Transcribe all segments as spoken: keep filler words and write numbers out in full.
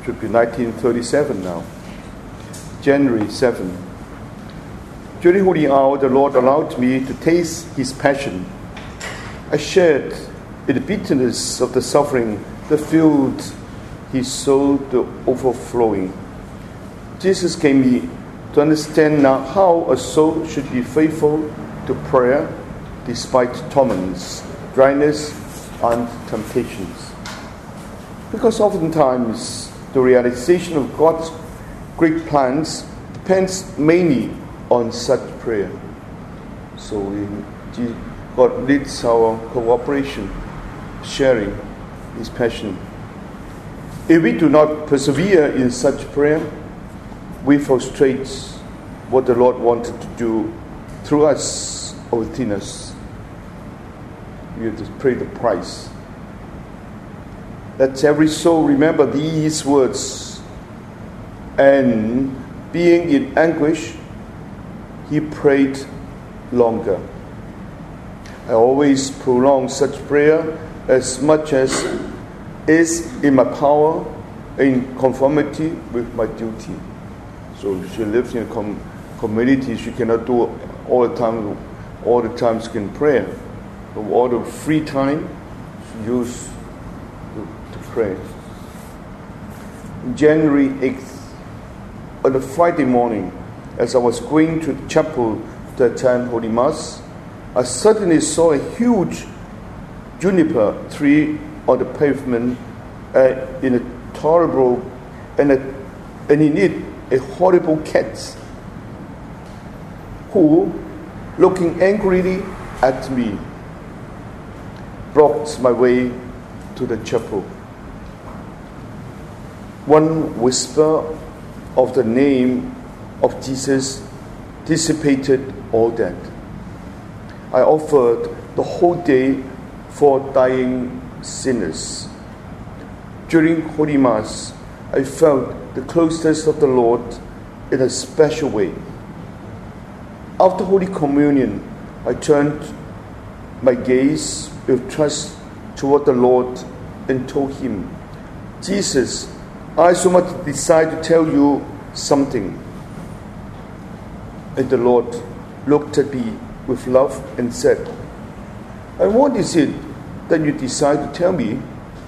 Should be nineteen thirty-seven now. January seventh. During Holy Hour, the Lord allowed me to taste His passion. I shared in the bitterness of the suffering that filled His soul to overflowing. Jesus gave me to understand now how a soul should be faithful to prayer despite torments, dryness, and temptations. Because oftentimes the realization of God's great plans depends mainly on such prayer. So we, God needs our cooperation, sharing His passion. If we do not persevere in such prayer, we frustrate what the Lord wanted to do through us or within us. We have to pay the price. Let every soul remember these words. And being in anguish, he prayed longer. I always prolong such prayer as much as is in my power, in conformity with my duty. So she lives in a com- community. She cannot do all the time, all the time she can pray. So all the free time she use to, to pray. January eighth, on a Friday morning, as I was going to the chapel to attend Holy Mass, I suddenly saw a huge juniper tree on the pavement uh, in a horrible, and, a, and in it a horrible cat who, looking angrily at me, blocked my way to the chapel. One whisper of the name of Jesus dissipated all that. I offered the whole day for dying sinners. During Holy Mass, I felt the closeness of the Lord in a special way. After Holy Communion, I turned my gaze with trust toward the Lord and told Him, Jesus, I so much desire to tell you something. And the Lord looked at me with love and said, and what is it that you desire to tell me?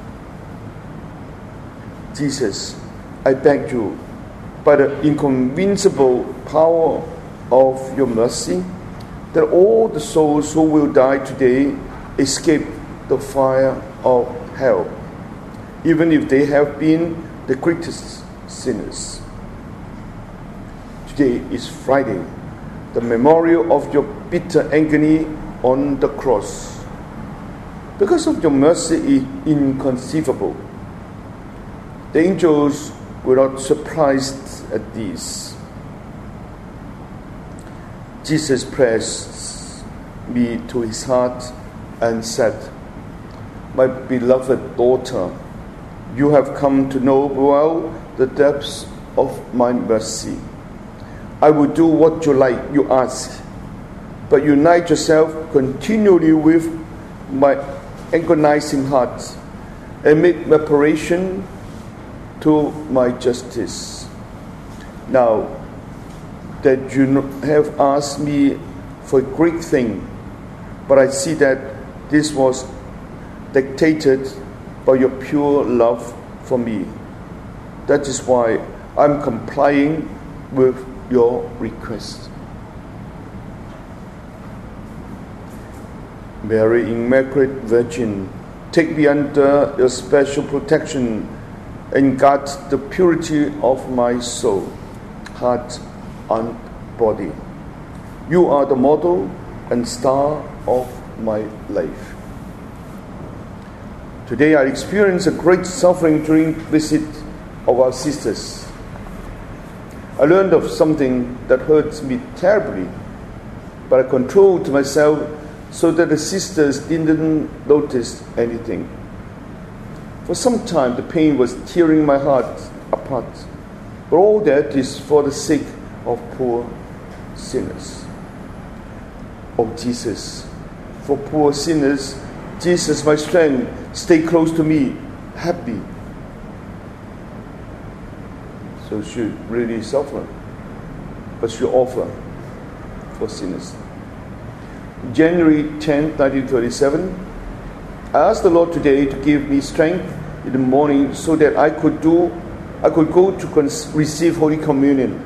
Jesus, I beg you, by the inconvincible power of your mercy, that all the souls who will die today escape the fire of hell, even if they have been the greatest sinners. Today is Friday, the memorial of your bitter agony on the cross. Because of your mercy is inconceivable. The angels were not surprised at this. Jesus pressed me to his heart and said, my beloved daughter, you have come to know well the depths of my mercy. I will do what you like, you ask, but unite yourself continually with my agonizing heart and make reparation to my justice. Now that you have asked me for a great thing, but I see that this was dictated by your pure love for me. That is why I'm complying with your request. Mary, Immaculate Virgin, take me under your special protection and guard the purity of my soul, heart, and body. You are the model and star of my life. Today I experienced a great suffering during the visit of our sisters. I learned of something that hurts me terribly, but I controlled myself so that the sisters didn't notice anything. For some time the pain was tearing my heart apart, but all that is for the sake of poor sinners. Oh Jesus, for poor sinners, Jesus, my strength, stay close to me, happy. So she really suffered. But she offered for sinners. January tenth, nineteen thirty-seven, I asked the Lord today to give me strength in the morning so that I could do, I could go to cons- receive Holy Communion.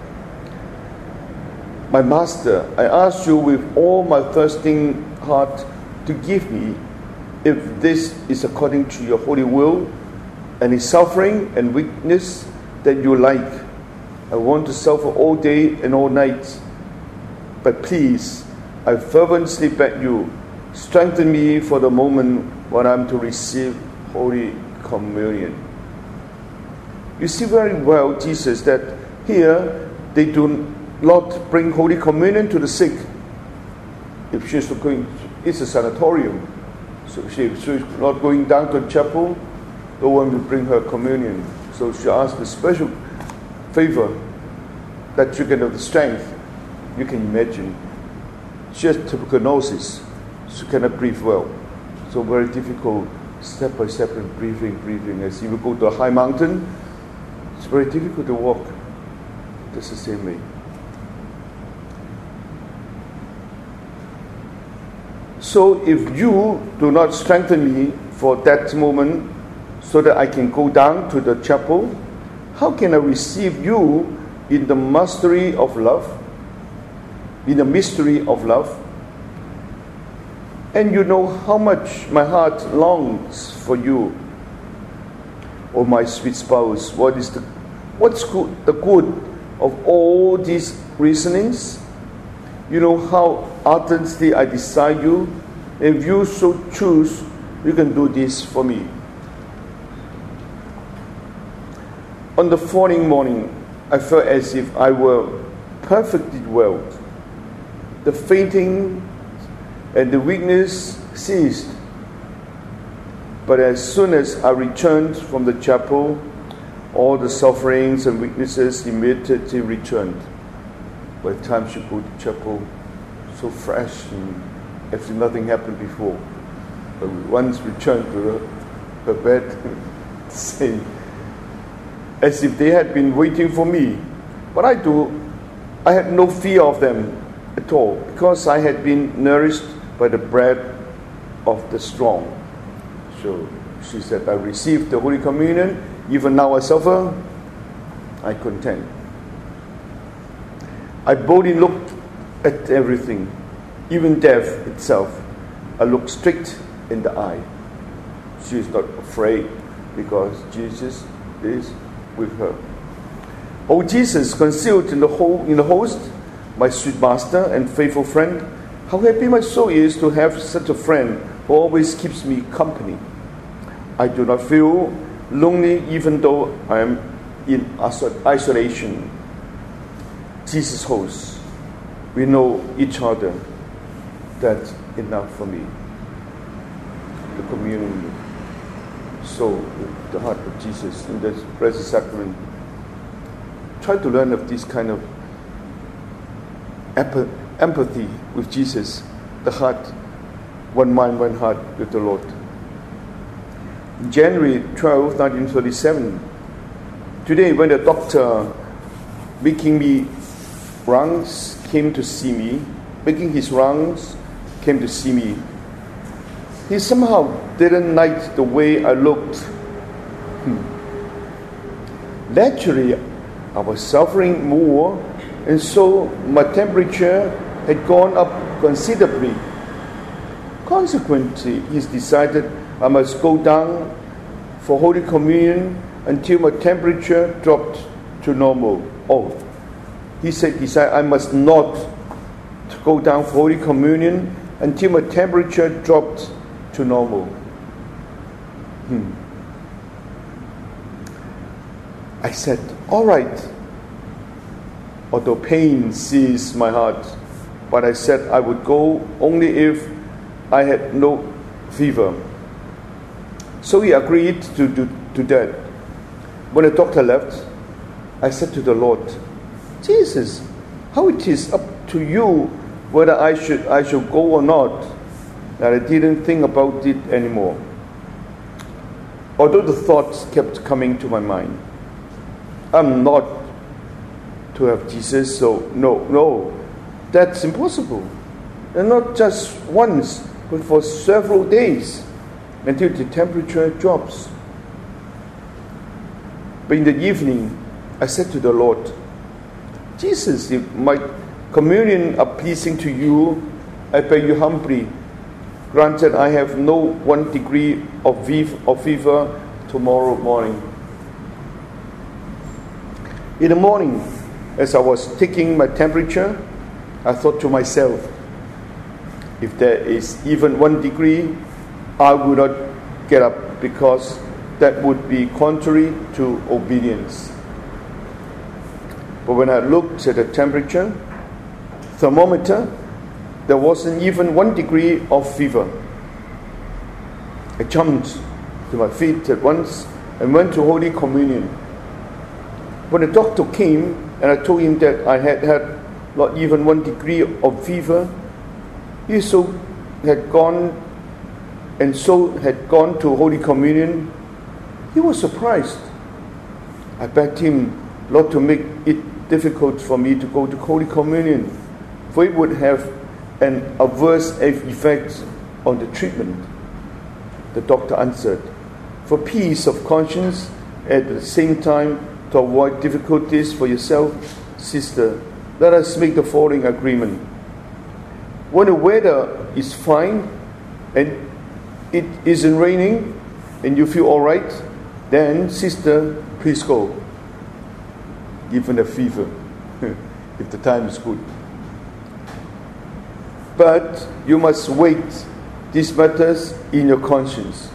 My Master, I ask you with all my thirsting heart to give me, if this is according to your holy will, any suffering and weakness that you like. I want to suffer all day and all night. But please, I fervently beg you, strengthen me for the moment when I'm to receive Holy Communion. You see very well, Jesus, that here they do not bring Holy Communion to the sick. If she's going, it's a sanatorium. So she, she's not going down to the chapel, no one will bring her communion. So she asked a special favor that you can have the strength. You can imagine. She has tuberculosis. She cannot breathe well. So very difficult, step by step in breathing, breathing. As you go to a high mountain, it's very difficult to walk. That's the same way. So if you do not strengthen me for that moment so that I can go down to the chapel, how can I receive you in the mystery of love? In the mystery of love? And you know how much my heart longs for you. Oh, my sweet spouse, what is the what's good, the good of all these reasonings? You know how ardently I desire you. If you so choose, you can do this for me. On the following morning, I felt as if I were perfectly well. The fainting and the weakness ceased. But as soon as I returned from the chapel, all the sufferings and weaknesses immediately returned. By the time she go to chapel, so fresh and as if nothing happened before. But once returned to her, her bed, same. As if they had been waiting for me. But I do, I had no fear of them at all, because I had been nourished by the bread of the strong. So she said, I received the Holy Communion, even now I suffer, I content. I boldly looked at everything, even death itself. I looked straight in the eye. She is not afraid because Jesus is with her. O Jesus, concealed in the whole in the host, my sweet Master and faithful friend, how happy my soul is to have such a friend who always keeps me company. I do not feel lonely even though I am in isolation. Jesus host, we know each other. That's enough for me. The communion. So, the heart of Jesus in the Blessed Sacrament. Try to learn of this kind of empathy with Jesus, the heart, one mind, one heart with the Lord. January twelfth, nineteen thirty-seven. Today, when the doctor making me rounds came to see me, making his rounds came to see me, he somehow didn't like the way I looked. Hmm. Naturally, I was suffering more, and so my temperature had gone up considerably. Consequently, he decided I must go down for Holy Communion until my temperature dropped to normal. Oh, he said, he said I must not go down for Holy Communion until my temperature dropped to normal. Hmm. I said, all right. Although pain seized my heart, but I said I would go only if I had no fever. So he agreed to do to that. When the doctor left, I said to the Lord, Jesus, how it is up to you whether I should I should go or not. And I didn't think about it anymore. Although the thoughts kept coming to my mind. I'm not to have Jesus, so no, no, that's impossible. And not just once, but for several days until the temperature drops. But in the evening, I said to the Lord, Jesus, if my communion are pleasing to you, I beg you humbly, granted I have no one degree of fever tomorrow morning. In the morning, as I was taking my temperature, I thought to myself, if there is even one degree, I will not get up, because that would be contrary to obedience. But when I looked at the temperature thermometer, there wasn't even one degree of fever. I jumped to my feet at once and went to Holy Communion. When the doctor came and I told him that I had had not even one degree of fever, he so had gone and so had gone to Holy Communion, he was surprised. I begged him not to make it difficult for me to go to Holy Communion, for it would have an adverse effect on the treatment. The doctor answered, for peace of conscience, at the same time to avoid difficulties for yourself, sister, let us make the following agreement. When the weather is fine and it isn't raining and you feel all right, then, sister, please go, given the fever, if the time is good. But you must wait these matters in your conscience.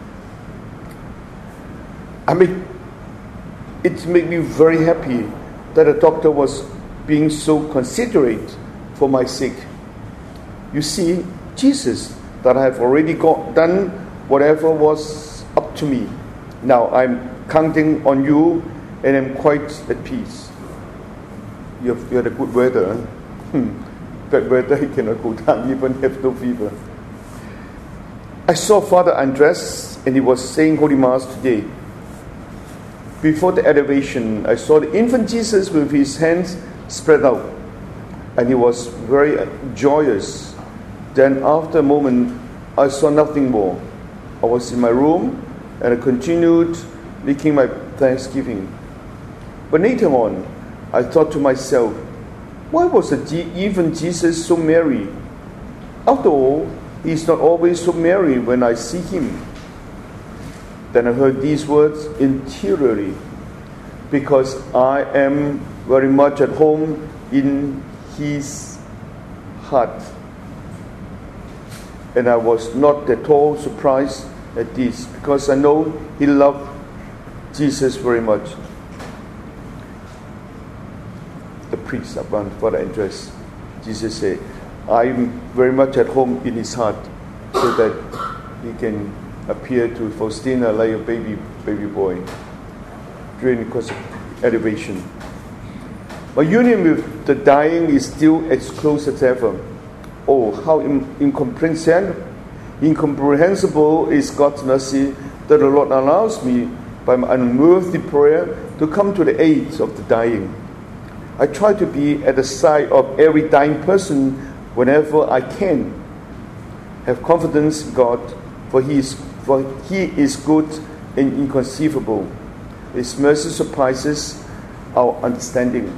I mean, it made me very happy that the doctor was being so considerate for my sake. You see, Jesus, that I have already got done whatever was up to me. Now I'm counting on you, and I'm quite at peace. You have, you had a good weather. Hmm. Bad weather, he cannot go down, even have no fever. I saw Father Andres, and he was saying Holy Mass today. Before the adoration, I saw the infant Jesus with his hands spread out, and he was very joyous. Then after a moment, I saw nothing more. I was in my room, and I continued making my thanksgiving. But later on, I thought to myself, why was the even Jesus so merry? After all, he is not always so merry when I see him. Then I heard these words interiorly, because I am very much at home in his heart. And I was not at all surprised at this, because I know he loved Jesus very much. The priest upon Father Andres, Jesus said, I'm very much at home in his heart, so that he can appear to Faustina like a baby baby boy during the course of adoration. My union with the dying is still as close as ever. Oh, how incomprehensible, incomprehensible is God's mercy that the Lord allows me, by my unworthy prayer, to come to the aid of the dying. I try to be at the side of every dying person whenever I can. Have confidence in God, for He is, for He is good and inconceivable. His mercy surpasses our understanding.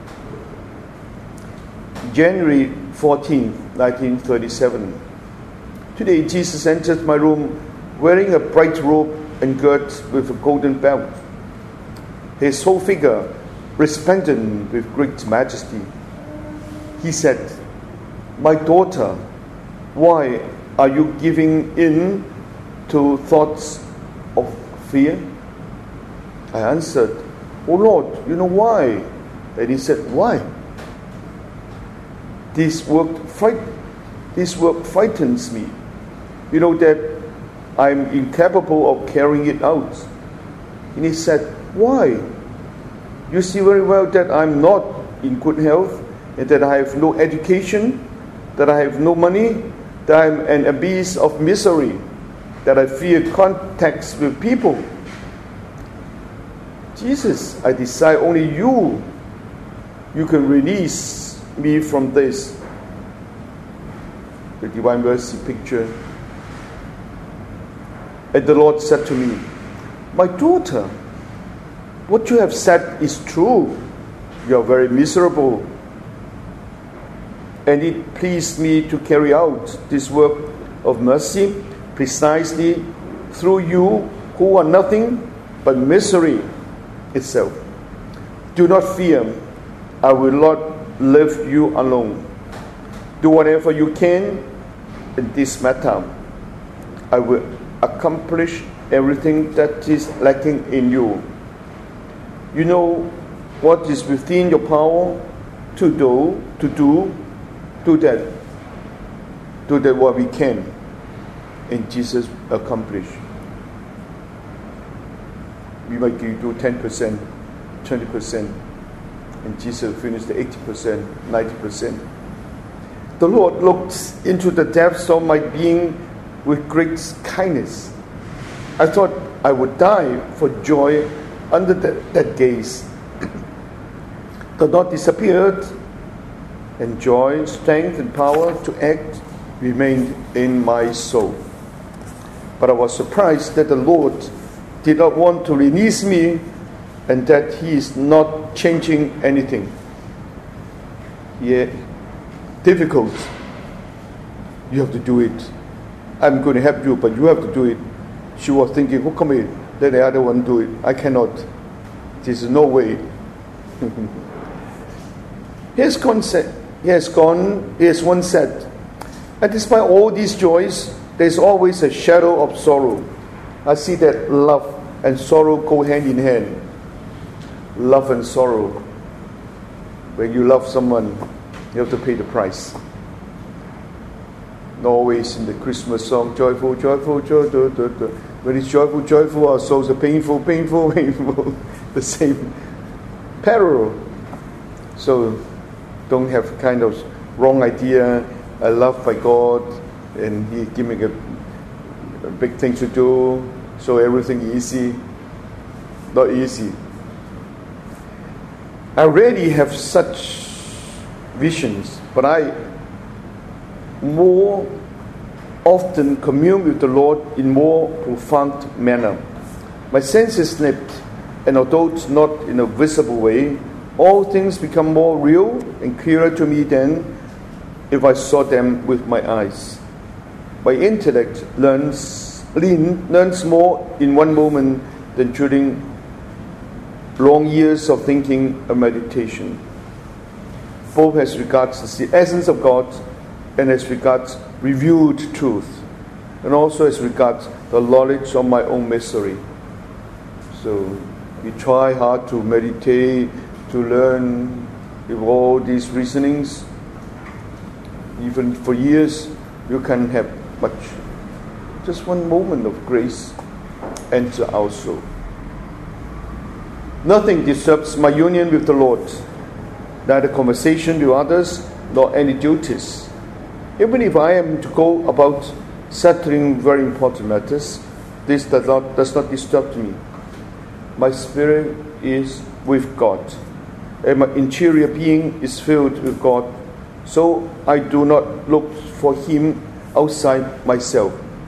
January fourteenth, nineteen thirty-seven. Today Jesus entered my room wearing a bright robe and girt with a golden belt. His whole figure resplendent with great majesty. He said, my daughter, why are you giving in to thoughts of fear? I answered, oh Lord, you know why? And he said, why? This work, fright, this work frightens me. You know that I'm incapable of carrying it out. And he said, why? You see very well that I'm not in good health, and that I have no education, that I have no money, that I'm an abyss of misery, that I fear contacts with people. Jesus, I decide only you, you can release me from this. The Divine Mercy picture. And the Lord said to me, my daughter, what you have said is true. You are very miserable. And it pleased me to carry out this work of mercy precisely through you who are nothing but misery itself. Do not fear. I will not leave you alone. Do whatever you can in this matter. I will accomplish everything that is lacking in you. You know what is within your power to do, to do, do that. Do that what we can. And Jesus accomplish. We might do ten percent, twenty percent. And Jesus finished the eighty percent, ninety percent. The Lord looked into the depths of my being with great kindness. I thought I would die for joy under that, that gaze. The Lord disappeared, and joy, strength, and power to act remained in my soul. But I was surprised that the Lord did not want to release me, and that He is not changing anything. Yeah, difficult. You have to do it. I'm going to help you, but you have to do it. She was thinking, who come in? Let the other one do it. I cannot. There is no way. He has gone, he has gone, he has once said, and despite all these joys, there is always a shadow of sorrow. I see that love and sorrow go hand in hand. Love and sorrow. When you love someone, you have to pay the price. Not always in the Christmas song, joyful, joyful, joyful. Do, do, do. When it's joyful, joyful, our souls are painful, painful, painful. The same parallel. So don't have kind of wrong idea. I love by God, and He give me a, a big thing to do, so everything easy. Not easy. I rarely have such visions, but I more often commune with the Lord in more profound manner. My senses slipped, and although it's not in a visible way, all things become more real and clearer to me than if I saw them with my eyes. My intellect learns, lean, learns more in one moment than during long years of thinking and meditation. Both as regards the essence of God and as regards revealed truth, and also as regards the knowledge of my own misery. So you try hard to meditate, to learn with all these reasonings. Even for years, you can have much. Just one moment of grace enter our soul. Nothing disturbs my union with the Lord, neither conversation with others, nor any duties. Even if I am to go about settling very important matters, this does not, does not disturb me. My spirit is with God, and my interior being is filled with God, so I do not look for Him outside myself.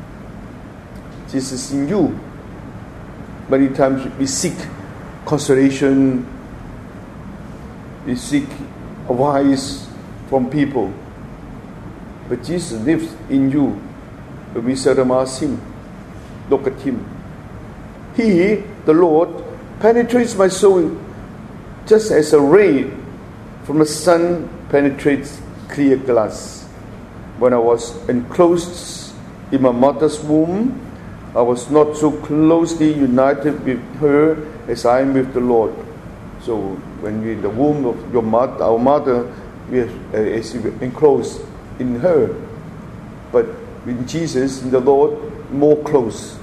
Jesus in you. Many times we seek consolation, we seek advice from people. But Jesus lives in you. But we seldom ask Him. Look at Him. He, the Lord, penetrates my soul just as a ray from the sun penetrates clear glass. When I was enclosed in my mother's womb, I was not so closely united with her as I am with the Lord. So when you're in the womb of your mother, our mother, we are uh, as enclosed in her. But in Jesus, in the Lord, more close.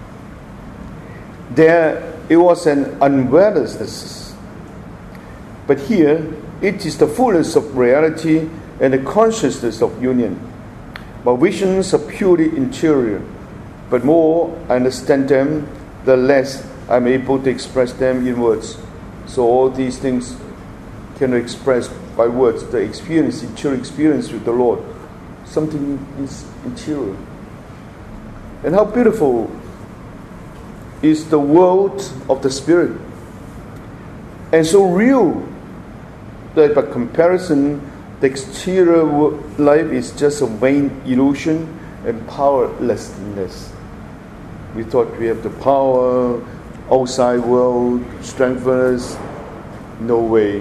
There, it was an unwellousness. But here, it is the fullness of reality and the consciousness of union. My visions are purely interior, but more I understand them, the less I'm able to express them in words. So all these things cannot express by words. The experience, interior experience with the Lord, something is interior. And how beautiful is the world of the Spirit, and so real that by comparison, the exterior life is just a vain illusion and powerlessness. We thought we have the power, outside world strengthen us. No way.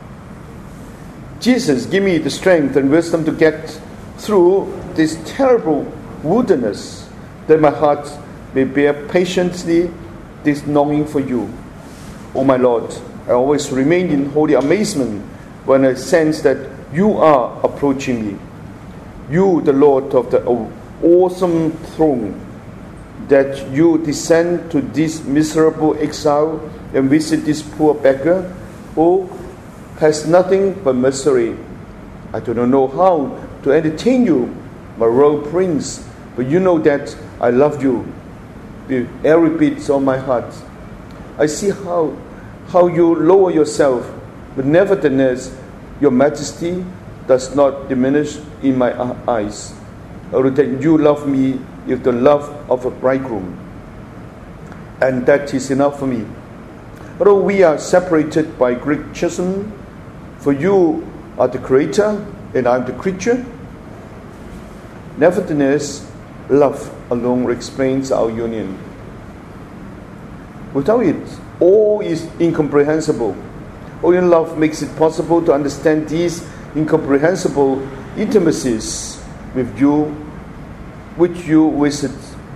Jesus, give me the strength and wisdom to get through this terrible wilderness, that my heart may bear patiently this longing for you. Oh my Lord, I always remain in holy amazement when I sense that you are approaching me. You, the Lord of the awesome throne, that you descend to this miserable exile and visit this poor beggar who has nothing but misery. I do not know how to entertain you, my royal prince, but you know that I love you with every bit of my heart. I see how how you lower yourself, but nevertheless your majesty does not diminish in my eyes. Or that you love me with the love of a bridegroom, and that is enough for me. Although we are separated by great chasm, for you are the creator and I am the creature, nevertheless love alone explains our union. Without it, all is incomprehensible. Only love makes it possible to understand these incomprehensible intimacies with you, which you visit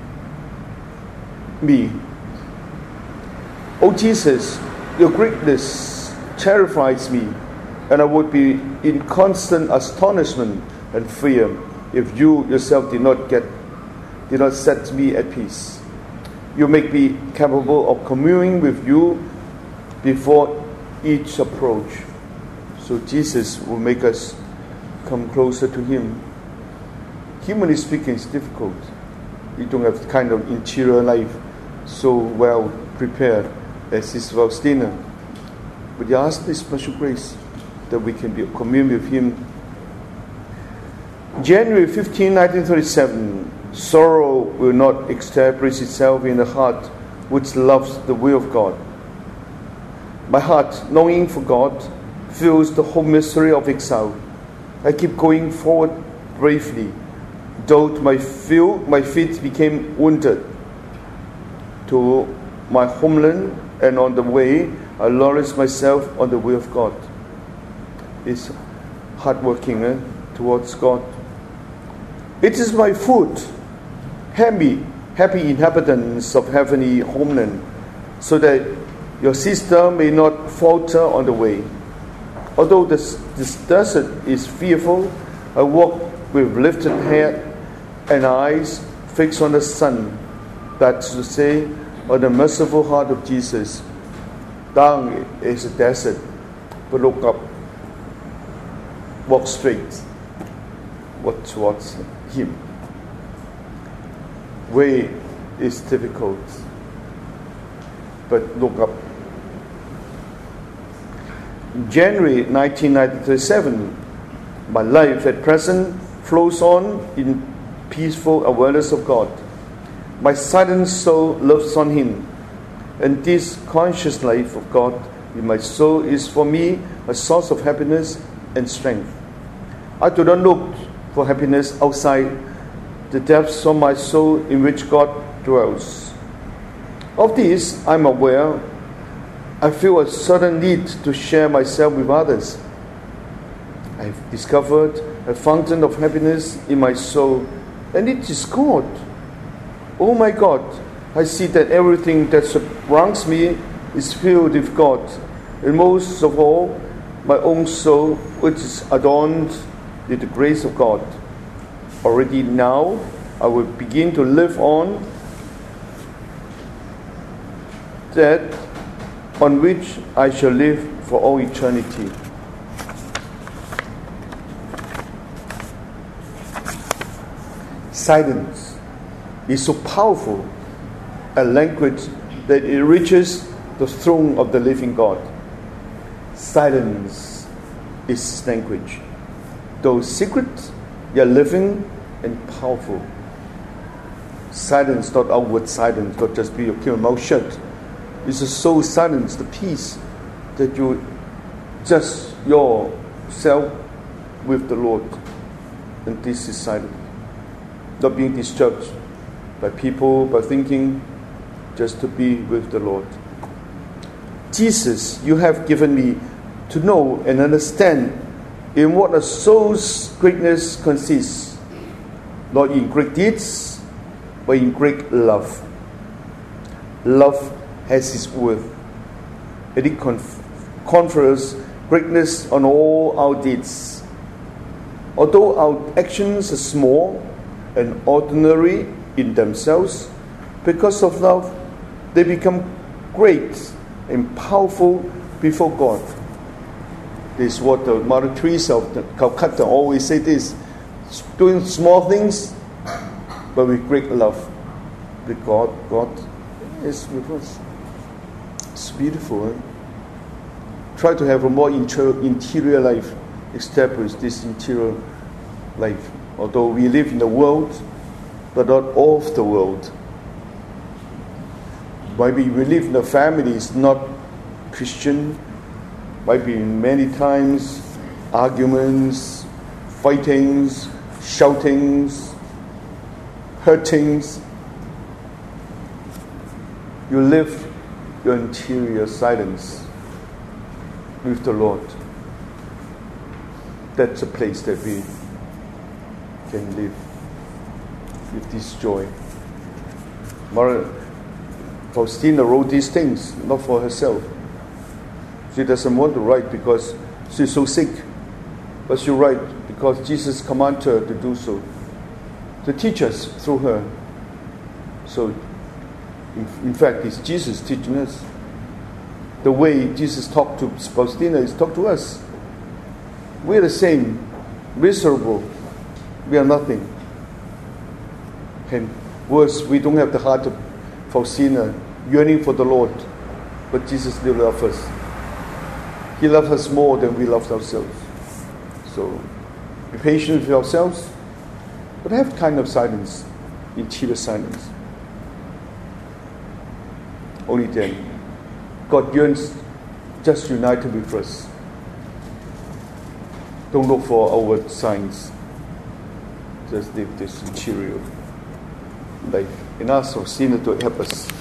me. Oh Jesus, your greatness terrifies me, and I would be in constant astonishment and fear if you yourself did not get, did not set me at peace. You make me capable of communing with you before each approach. So Jesus will make us come closer to Him. Humanly speaking, it's difficult. We don't have the kind of interior life so well prepared as Sister Faustina. But He asked this special grace that we can be commune with Him. January fifteenth, nineteen thirty-seven. Sorrow will not establish itself in the heart which loves the will of God. My heart, longing for God, feels the whole mystery of exile. I keep going forward bravely, though my feet, my feet became wounded. To my homeland, and on the way, I laurish myself on the will of God. It's hardworking eh, towards God. It is my food. Happy, happy inhabitants of heavenly homeland, so that your sister may not falter on the way. Although this, this desert is fearful, I walk with lifted head and eyes fixed on the sun, that's to say, on the merciful heart of Jesus. Down is a desert, but look up, walk straight, walk towards Him. Way is difficult, but look up. January nineteen ninety-seven, my life at present flows on in peaceful awareness of God. My silent soul loves on Him, and this conscious life of God in my soul is for me a source of happiness and strength. I do not look for happiness outside the depths of my soul in which God dwells. Of this I am aware. I feel a certain need to share myself with others. I have discovered a fountain of happiness in my soul, and it is God. Oh my God, I see that everything that surrounds me is filled with God, and most of all, my own soul, which is adorned with the grace of God. Already now, I will begin to live on that on which I shall live for all eternity. Silence is so powerful a language that it reaches the throne of the living God. Silence is His language. Though secret, yet living and powerful. Silence, not outward silence, not just be your mouth shut. It's a soul silence, the peace that you just yourself with the Lord. And this is silence. Not being disturbed by people, by thinking, just to be with the Lord. Jesus, you have given me to know and understand in what a soul's greatness consists, not in great deeds, but in great love. Love has its worth, and it conf- confers greatness on all our deeds. Although our actions are small and ordinary in themselves, because of love, they become great and powerful before God. This is what the Mother Teresa of Calcutta always said: this, doing small things, but with great love. With God, God is with us. It's beautiful. Eh? Try to have a more inter- interior life. Establish this interior life. Although we live in the world, but not of the world. Maybe we live in a family is not Christian. Might be many times arguments, fightings, shoutings, hurtings. You live your interior silence with the Lord. That's a place that we can live with this joy. Mother Faustina wrote these things not for herself. She doesn't want to write because she's so sick, but she writes because Jesus commanded her to do so, to teach us through her. So, in, in fact, it's Jesus teaching us. The way Jesus talked to Faustina is talk to us. We're the same, miserable. We are nothing. And worse, we don't have the heart of Faustina, yearning for the Lord. But Jesus still loves us. He loves us more than we love ourselves. So, be patient with ourselves, but have kind of silence, interior silence. Only then, God yearns just united with us. Don't look for outward signs. Just live this interior life. And ask Faustina to help us.